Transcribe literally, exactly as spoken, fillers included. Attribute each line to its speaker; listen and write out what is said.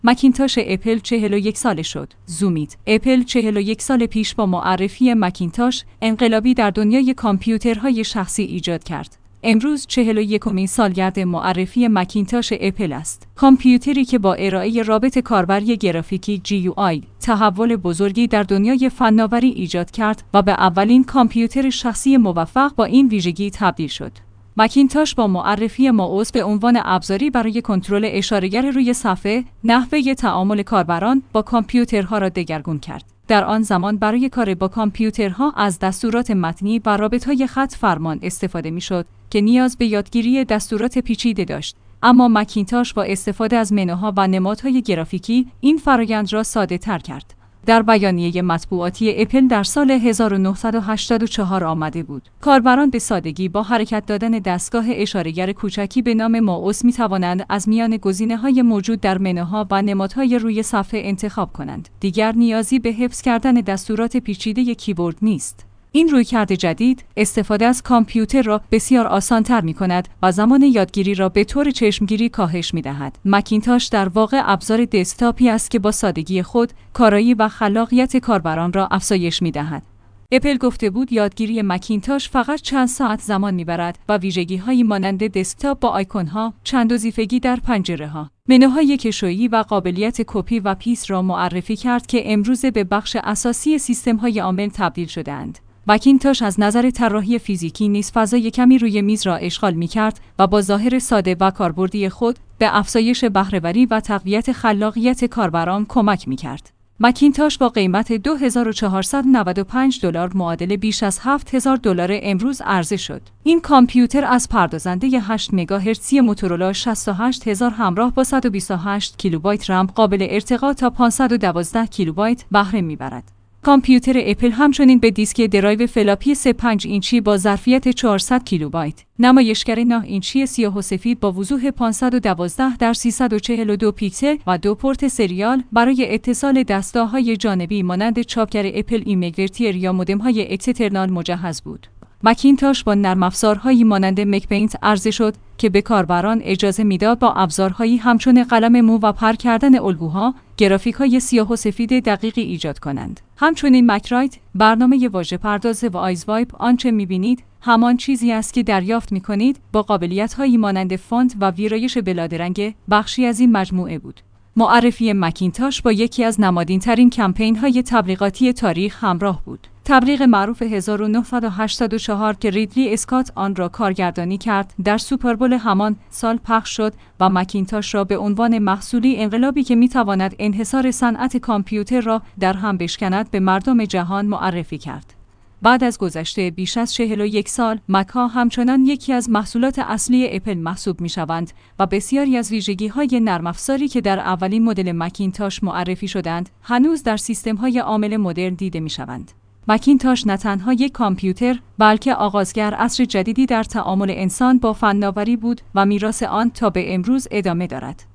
Speaker 1: مکینتاش اپل چهل و یک ساله شد. زومیت. اپل چهل و یک سال پیش با معرفی مکینتاش انقلابی در دنیای کامپیوترهای شخصی ایجاد کرد. امروز چهل و یکمین سالگرد معرفی مکینتاش اپل است. کامپیوتری که با ارائه رابط کاربری گرافیکی جی یو آی تحول بزرگی در دنیای فناوری ایجاد کرد و به اولین کامپیوتر شخصی موفق با این ویژگی تبدیل شد. مکینتاش با معرفی مائوس به عنوان ابزاری برای کنترل اشاره‌گر روی صفحه، نحوه تعامل کاربران با کامپیوترها را دگرگون کرد. در آن زمان برای کار با کامپیوترها از دستورات متنی و رابط‌های خط فرمان استفاده می‌شد که نیاز به یادگیری دستورات پیچیده داشت. اما مکینتاش با استفاده از منوها و نمادهای گرافیکی این فرآیند را ساده‌تر کرد. در بیانیه مطبوعاتی اپل در سال هزار و نهصد و هشتاد و چهار آمده بود: کاربران به سادگی با حرکت دادن دستگاه اشاره‌گر کوچکی به نام مائوس می‌توانند از میان گزینه‌های موجود در منوها و نمادهای روی صفحه انتخاب کنند. دیگر نیازی به حفظ کردن دستورات پیچیده کیبورد نیست. این رویکرد جدید استفاده از کامپیوتر را بسیار آسان‌تر می‌کند و زمان یادگیری را به طور چشمگیری کاهش می‌دهد. مکینتاش در واقع ابزار دسکتاپی است که با سادگی خود کارایی و خلاقیت کاربران را افزایش می‌دهد. اپل گفته بود یادگیری مکینتاش فقط چند ساعت زمان می‌برد و ویژگی‌هایی مانند دسکتاپ با آیکون‌ها، چند وظیفگی در پنجره‌ها، منوهای کشویی و قابلیت کپی و پیست را معرفی کرد که امروزه به بخش اساسی سیستم‌های عامل تبدیل شده‌اند. مکینتاش از نظر طراحی فیزیکی نیز فضای کمی روی میز را اشغال می‌کرد و با ظاهر ساده و کاربردی خود به افزایش بهره‌وری و تقویت خلاقیت کاربران کمک می‌کرد. مکینتاش با قیمت دو هزار و چهارصد و نود و پنج دلار معادل بیش از هفت هزار دلار امروز عرضه شد. این کامپیوتر از پردازنده هشت مگاهرتزی موتورولا شصت و هشت هزار همراه با صد و بیست و هشت کیلوبایت رم قابل ارتقا تا پانصد و دوازده کیلوبایت بهره می‌برد. کامپیوتر اپل همچنین به دیسک درایو فلاپی سه پنج اینچی با ظرفیت چهارصد کیلوبایت، نمایشگر نه اینچی سیاه و سفید با وضوح پانصد و دوازده در سیصد و چهل و دو پیکسل و دو پورت سریال برای اتصال دستگاه‌های جانبی مانند چاپگر اپل ایمیگورتیر یا مودم‌های اکسترنال مجهز بود. مکینتاش با نرم افزارهایی مانند مک‌پینت عرضه شد که به کاربران اجازه میداد با ابزارهایی همچون قلم مو و پر کردن الگوها، گرافیک‌های سیاه و سفید دقیقی ایجاد کنند. همچنین مکرایت، برنامه واژه پرداز و آیز وایپ، آنچه می‌بینید همان چیزی است که دریافت می‌کنید، با قابلیت‌هایی مانند فونت و ویرایش بلادرنگ بخشی از این مجموعه بود. معرفی مکینتاش با یکی از نمادین‌ترین کمپین‌های تبلیغاتی تاریخ همراه بود. تبلیغ معروف هزار و نهصد و هشتاد و چهار که ریدلی اسکات آن را کارگردانی کرد، در سوپربول همان سال پخش شد و مکینتاش را به عنوان محصولی انقلابی که می‌تواند انحصار صنعت کامپیوتر را در هم بشکند به مردم جهان معرفی کرد. بعد از گذشته بیش از چهل و یک سال، مک‌ها همچنان یکی از محصولات اصلی اپل محسوب می‌شوند و بسیاری از ویژگی‌های نرم افزاری که در اولین مدل مکینتاش معرفی شدند، هنوز در سیستم‌های عامل مدرن دیده می‌شوند. مکینتاش نه تنها یک کامپیوتر، بلکه آغازگر عصر جدیدی در تعامل انسان با فناوری بود و میراث آن تا به امروز ادامه دارد.